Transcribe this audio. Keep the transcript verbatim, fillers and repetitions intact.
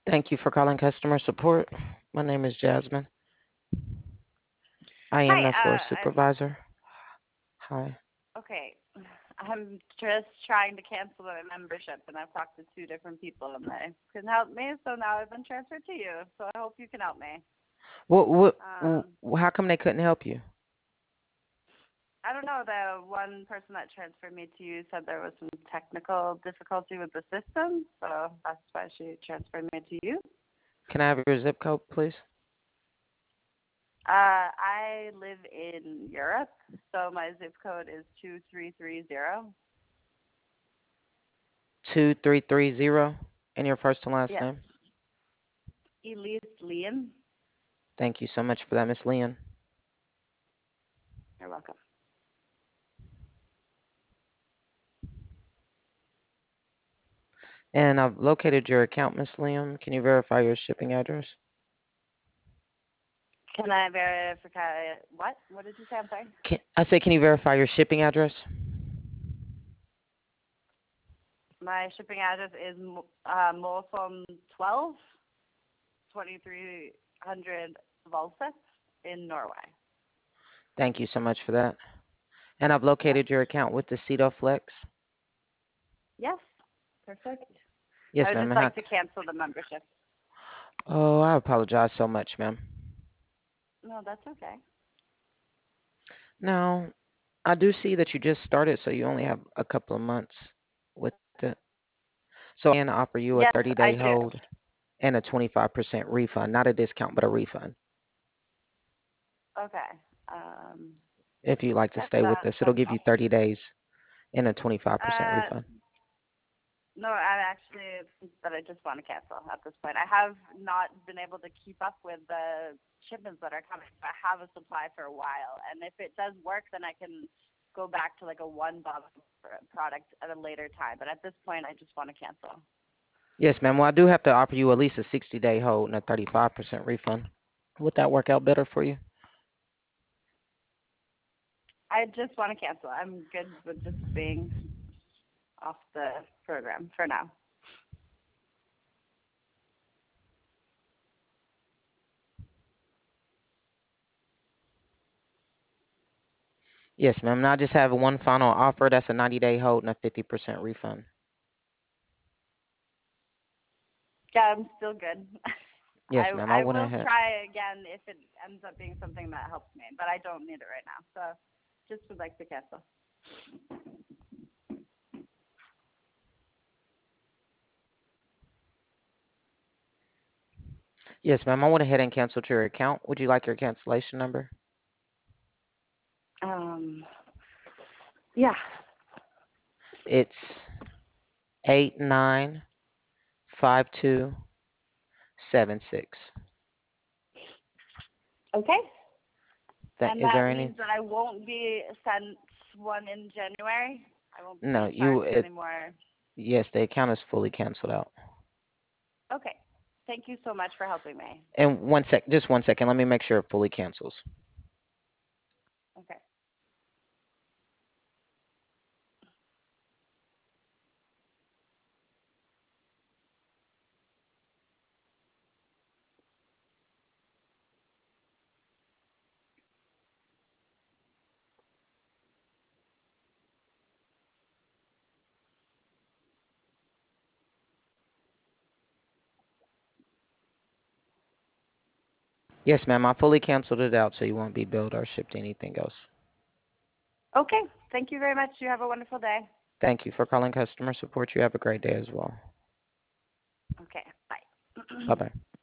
Thank you for calling customer support. My name is Jasmine. I am Hi, the floor uh, I'm supervisor. Hi. okay. I'm just trying to cancel my membership, and I've talked to two different people, and they couldn't help me. So now I've been transferred to you. So I hope you can help me. What, what, Um, wh- how come they couldn't help you? I don't know. The one person that transferred me to you said there was some technical difficulty with the system, so that's why she transferred me to you. Can I have your zip code, please? Uh, I live in Europe, so my zip code is two three three zero. two three three zero and your first and last Yes, name. Elise Liam. Thank you so much for that, Miss Leon. You're welcome. And I've located your account, Miss Liam. Can you verify your shipping address? Can I verify what? What did you say? I'm sorry. Can, I said, can you verify your shipping address? My shipping address is uh, Molsom twelve, twenty-three hundred Volset in Norway. Thank you so much for that. And I've Yes. located your account with the Cedo Flex. Yes. Perfect. I Yes, would ma'am. just And how- like to cancel the membership. Oh, I apologize so much, ma'am. No, that's okay. Now, I do see that you just started, so you only have a couple of months with it. So I can offer you a Yes, I thirty-day do. hold and a twenty-five percent refund. Not a discount, but a refund. Okay. Um, If you'd like to yep, stay with that us, it'll that's give you fine. thirty days and a twenty-five percent Uh, refund. no, I actually, but I just want to cancel at this point. I have not been able to keep up with the shipments that are coming. So I have a supply for a while, and if it does work, then I can go back to like a one bottle product at a later time. But at this point, I just want to cancel. Yes, ma'am. Well, I do have to offer you at least a sixty-day hold and a thirty-five percent refund. Would that work out better for you? I just want to cancel. I'm good with just being off the program for now. Yes, ma'am. And I just have one final offer. That's a ninety-day hold and a fifty percent refund. Yeah, I'm still good. Yes, I ma'am. I I went will ahead. try again if it ends up being something that helps me, but I don't need it right now. So just would like to cancel. Yes, ma'am. I went ahead and canceled your account. Would you like your cancellation number? Um, yeah. It's eight nine five two seven six. Okay. That And is there that any? means that I won't be sent one in January. I won't No, be you. charged It, anymore. yes, the account is fully canceled out. Okay. Thank you so much for helping me. And one sec, just one second. Let me make sure it fully cancels. Okay. Yes, ma'am. I fully canceled it out, so you won't be billed or shipped anything else. Okay. Thank you very much. You have a wonderful day. Thank you for calling customer support. You have a great day as well. Okay. Bye. Bye bye.